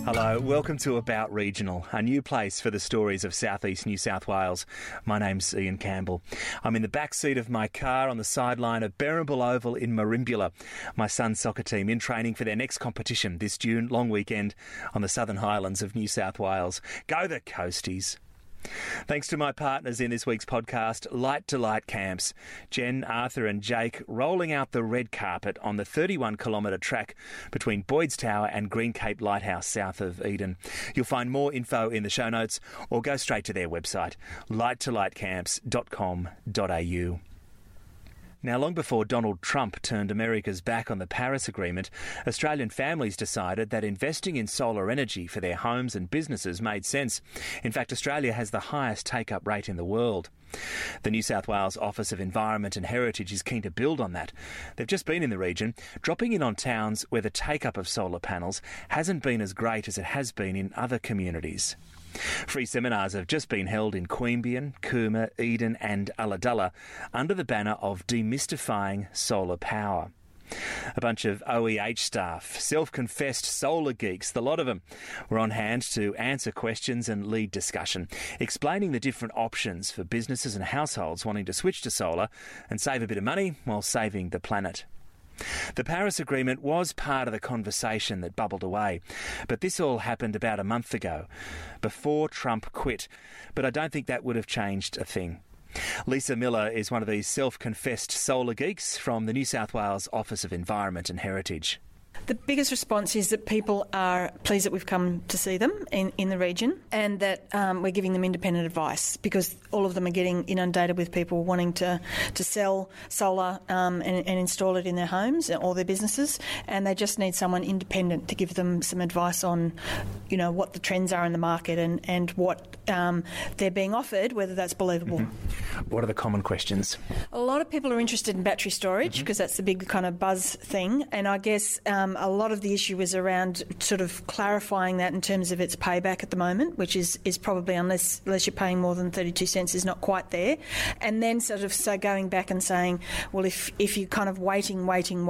Hello, welcome to About Regional, a new place for the stories of southeast New South Wales. My name's Ian Campbell. I'm in the back seat of my car on the sideline of Berrimble Oval in Merimbula. My son's soccer team in training for their next competition this June long weekend on the Southern Highlands of New South Wales. Go the Coasties! Thanks to my partners in this week's podcast, Light to Light Camps, Jen, Arthur and Jake rolling out the red carpet on the 31-kilometre track between Boyd's Tower and Green Cape Lighthouse south of Eden. You'll find more info in the show notes or go straight to their website, lighttolightcamps.com.au. Now, long before Donald Trump turned America's back on the Paris Agreement, Australian families decided that investing in solar energy for their homes and businesses made sense. In fact, Australia has the highest take-up rate in the world. The New South Wales Office of Environment and Heritage is keen to build on that. They've just been in the region, dropping in on towns where the take-up of solar panels hasn't been as great as it has been in other communities. Free seminars have just been held in Queanbeyan, Cooma, Eden and Ulladulla under the banner of Demystifying Solar Power. A bunch of OEH staff, self-confessed solar geeks, the lot of them, were on hand to answer questions and lead discussion, explaining the different options for businesses and households wanting to switch to solar and save a bit of money while saving the planet. The Paris Agreement was part of the conversation that bubbled away, but this all happened about a month ago, before Trump quit. But I don't think that would have changed a thing. Lisa Miller is one of these self-confessed solar geeks from the New South Wales Office of Environment and Heritage. The biggest response is that people are pleased that we've come to see them in the region and that we're giving them independent advice, because all of them are getting inundated with people wanting to sell solar and install it in their homes or their businesses, and they just need someone independent to give them some advice on, you know, what the trends are in the market and what they're being offered, whether that's believable. Mm-hmm. What are the common questions? A lot of people are interested in battery storage because that's the big kind of buzz thing, and I guess a lot of the issue is around sort of clarifying that in terms of its payback at the moment, which is probably, unless you're paying more than 32 cents, is not quite there. And then sort of going back and saying, well, if you're kind of waiting,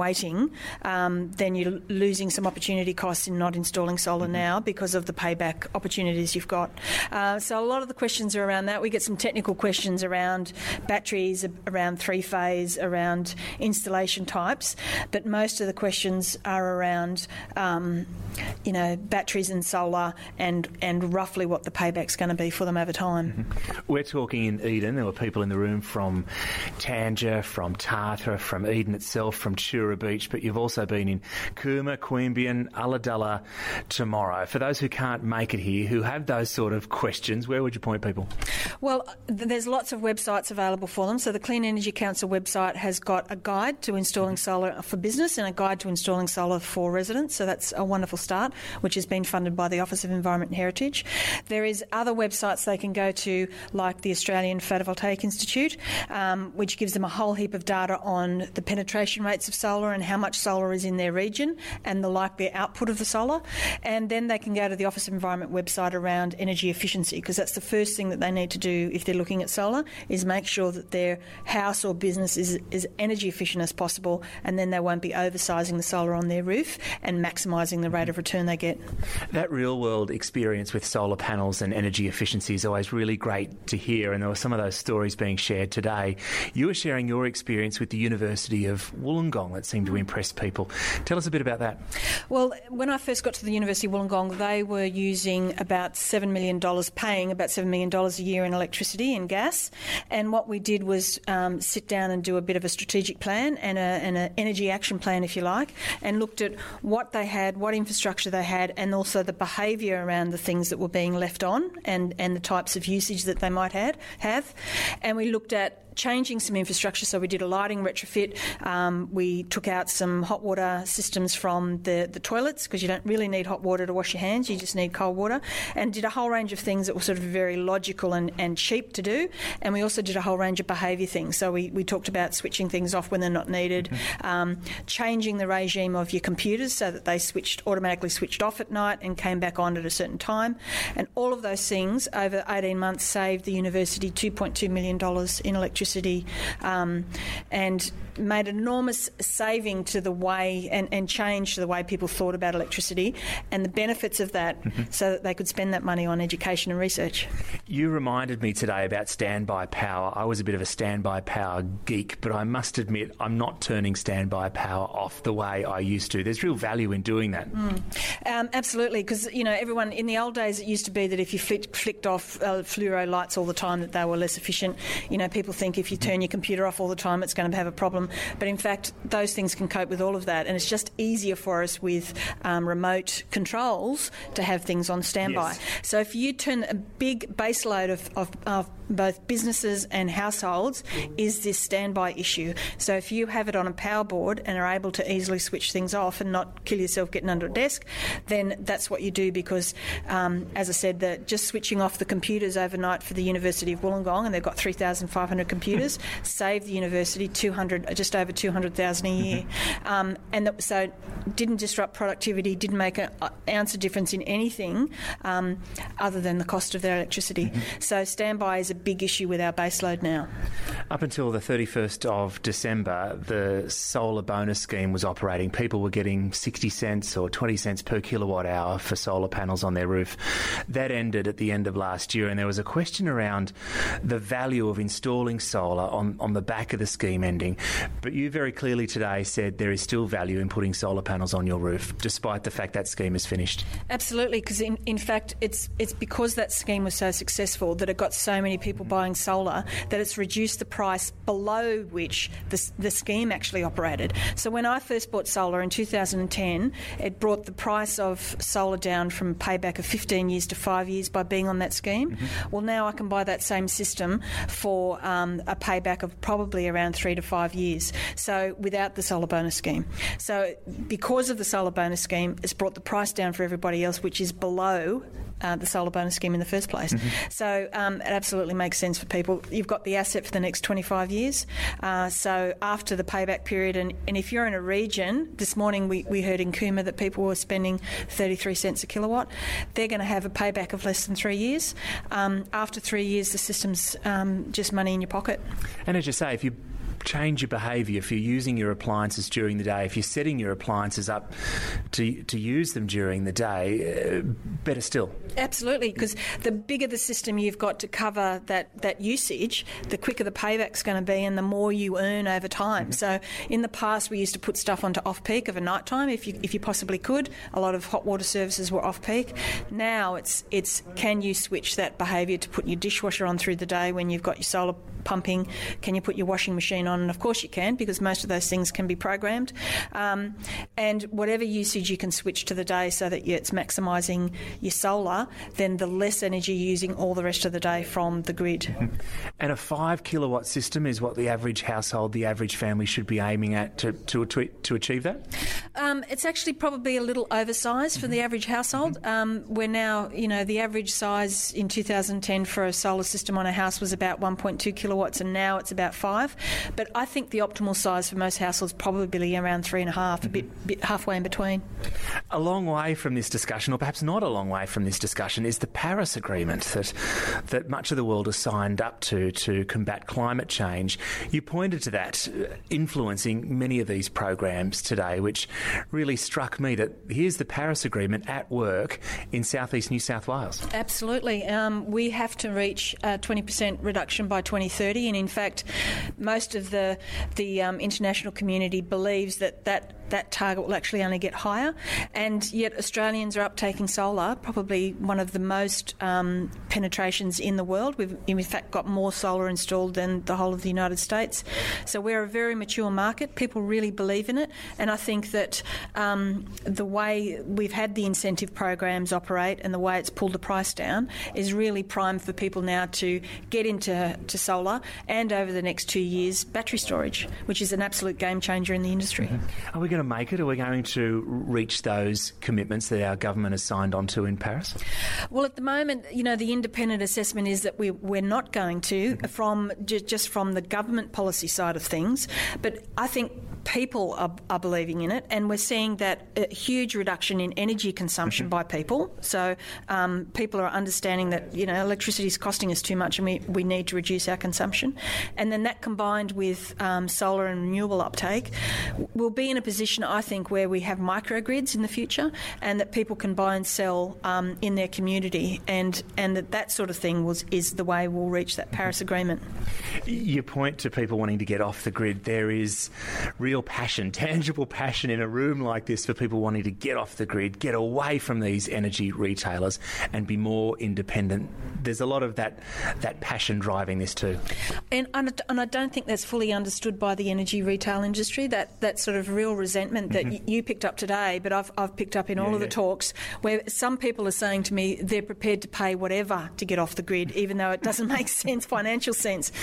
then you're losing some opportunity costs in not installing solar now because of the payback opportunities you've got. So a lot of the questions are around that. We get some technical questions around batteries, around three-phase, around installation types, but most of the questions are around, batteries and solar and roughly what the payback's going to be for them over time. Mm-hmm. We're talking in Eden. There were people in the room from Tanger, from Tarta, from Eden itself, from Tura Beach, but you've also been in Cooma, Queanbeyan, Ulladulla, tomorrow. For those who can't make it here, who have those sort of questions, where would you point people? Well, there's lots of websites available for them. So the Clean Energy Council website has got a guide to installing solar for business and a guide to installing solar for residents. So that's a wonderful start, which has been funded by the Office of Environment and Heritage. There is other websites they can go to, like the Australian Photovoltaic Institute, which gives them a whole heap of data on the penetration rates of solar and how much solar is in their region and the likely output of the solar. And then they can go to the Office of Environment website around energy efficiency, because that's the first thing that they need to do if they're looking at solar, is make sure that their house or business is as energy efficient as possible, and then they won't be oversizing the solar on their roof and maximising the rate of return they get. That real-world experience with solar panels and energy efficiency is always really great to hear, and there were some of those stories being shared today. You were sharing your experience with the University of Wollongong that seemed to impress people. Tell us a bit about that. Well, when I first got to the University of Wollongong, they were using about $7 million, paying about $7 million a year in electricity and gas, and what we did was sit down and do a bit of a strategic plan and an energy action plan, if you like, and looked at what they had, what infrastructure they had, and also the behaviour around the things that were being left on and the types of usage that they might have. And we looked at changing some infrastructure, so we did a lighting retrofit. We took out some hot water systems from the toilets, because you don't really need hot water to wash your hands, you just need cold water, and did a whole range of things that were sort of very logical and cheap to do. And we also did a whole range of behaviour things. So we talked about switching things off when they're not needed, changing the regime of your computers so that they automatically switched off at night and came back on at a certain time. And all of those things over 18 months saved the university $2.2 million in electricity, and made an enormous saving to the way and change to the way people thought about electricity and the benefits of that so that they could spend that money on education and research. You reminded me today about standby power. I was a bit of a standby power geek, but I must admit I'm not turning standby power off the way I used to. There's real value in doing that. Absolutely, because, everyone, in the old days it used to be that if you flicked off fluoro lights all the time that they were less efficient. People think if you turn your computer off all the time it's going to have a problem. But in fact, those things can cope with all of that, and it's just easier for us with remote controls to have things on standby. Yes. So if you turn a big base load of both businesses and households is this standby issue. So if you have it on a power board and are able to easily switch things off and not kill yourself getting under a desk, then that's what you do because, as I said, just switching off the computers overnight for the University of Wollongong, and they've got 3,500 computers, saved the university just over $200,000 a year. So didn't disrupt productivity, didn't make an ounce of difference in anything other than the cost of their electricity. So standby is a big issue with our baseload now. Up until the 31st of December, the solar bonus scheme was operating. People were getting 60 cents or 20 cents per kilowatt hour for solar panels on their roof. That ended at the end of last year, and there was a question around the value of installing solar on the back of the scheme ending. But you very clearly today said there is still value in putting solar panels on your roof, despite the fact that scheme is finished. Absolutely, because in fact it's because that scheme was so successful that it got so many people buying solar that it's reduced the price below which the scheme actually operated. So when I first bought solar in 2010, it brought the price of solar down from payback of 15 years to 5 years by being on that scheme. Well, now I can buy that same system for a payback of probably around 3 to 5 years, so without the solar bonus scheme. So because of the solar bonus scheme, it's brought the price down for everybody else, which is below the solar bonus scheme in the first place. So it absolutely makes sense for people. You've got the asset for the next 25 years. So after the payback period, and if you're in a region, this morning we heard in Cooma that people were spending 33 cents a kilowatt, they're going to have a payback of less than 3 years. After 3 years, the system's just money in your pocket. And as you say, if you change your behaviour, if you're using your appliances during the day, if you're setting your appliances up to use them during the day, better still. Absolutely, because the bigger the system you've got to cover that usage, the quicker the payback's going to be and the more you earn over time. So in the past we used to put stuff onto off-peak of a night time if you possibly could. A lot of hot water services were off-peak. Now it's can you switch that behaviour to put your dishwasher on through the day when you've got your solar pumping? Can you put your washing machine on? And of course you can, because most of those things can be programmed. And whatever usage you can switch to the day so that it's maximising your solar, then the less energy you're using all the rest of the day from the grid. And a 5 kilowatt system is what the average household, the average family should be aiming at to achieve that? It's actually probably a little oversized for the average household. We're now, the average size in 2010 for a solar system on a house was about 1.2 kilowatts, and now it's about 5. But I think the optimal size for most households probably around 3.5, a bit halfway in between. A long way from this discussion, or perhaps not a long way from this discussion, is the Paris Agreement that much of the world has signed up to combat climate change. You pointed to that influencing many of these programs today, which really struck me that here's the Paris Agreement at work in southeast New South Wales. Absolutely. We have to reach a 20% reduction by 2030, and in fact most of the international community believes that target will actually only get higher, and yet Australians are uptaking solar, probably one of the most penetrations in the world. We've in fact got more solar installed than the whole of the United States. So we're a very mature market. People really believe in it, and I think that the way we've had the incentive programs operate and the way it's pulled the price down is really primed for people now to get into solar, and over the next 2 years, battery storage, which is an absolute game changer in the industry. Are we going to make it? Are we going to reach those commitments that our government has signed on to in Paris? Well, at the moment, the independent assessment is that we're not going to, from the government policy side of things. But I think people are believing in it, and we're seeing that a huge reduction in energy consumption by people. So people are understanding that, you know, electricity is costing us too much and we need to reduce our consumption. And then that combined with solar and renewable uptake, we'll be in a position, I think, where we have microgrids in the future and that people can buy and sell in their community, and that sort of thing is the way we'll reach that Paris Agreement. You point to people wanting to get off the grid. There is real passion, tangible passion in a room like this for people wanting to get off the grid, get away from these energy retailers and be more independent. There's a lot of that passion driving this too. And I don't think that's fully understood by the energy retail industry, that sort of real resentment that you picked up today, but I've picked up in all of the talks, where some people are saying to me they're prepared to pay whatever to get off the grid, even though it doesn't make sense, financial sense.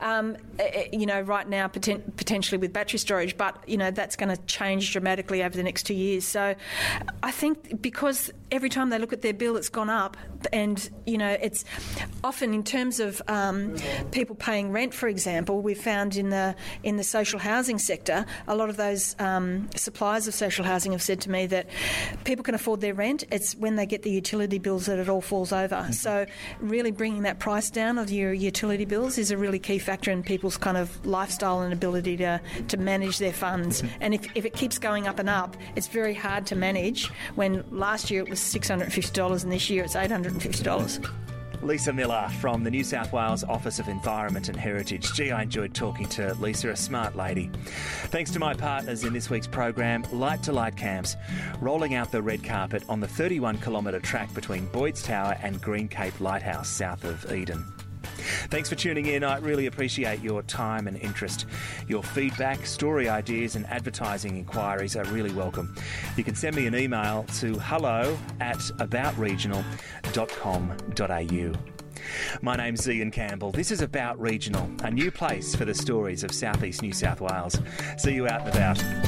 You know, right now, potentially with battery storage, but, you know, that's going to change dramatically over the next 2 years. So I think because every time they look at their bill, it's gone up, and, you know, it's often in terms of people paying rent, for example, we've found in the social housing sector, a lot of those suppliers of social housing have said to me that people can afford their rent. It's when they get the utility bills that it all falls over. So really bringing that price down of your utility bills is a really key factor in people's kind of lifestyle and ability to manage their funds. And if it keeps going up and up, it's very hard to manage when last year it was $650 and this year it's $850. Lisa Miller from the New South Wales Office of Environment and Heritage. Gee, I enjoyed talking to Lisa, a smart lady. Thanks to my partners in this week's program, Light to Light Camps, rolling out the red carpet on the 31-kilometre track between Boyd's Tower and Green Cape Lighthouse, south of Eden. Thanks for tuning in. I really appreciate your time and interest. Your feedback, story ideas and advertising inquiries are really welcome. You can send me an email to hello@aboutregional.com.au. My name's Ian Campbell. This is About Regional, a new place for the stories of South East New South Wales. See you out and about.